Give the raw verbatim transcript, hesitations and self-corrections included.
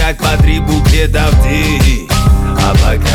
как по три букета в день. А пока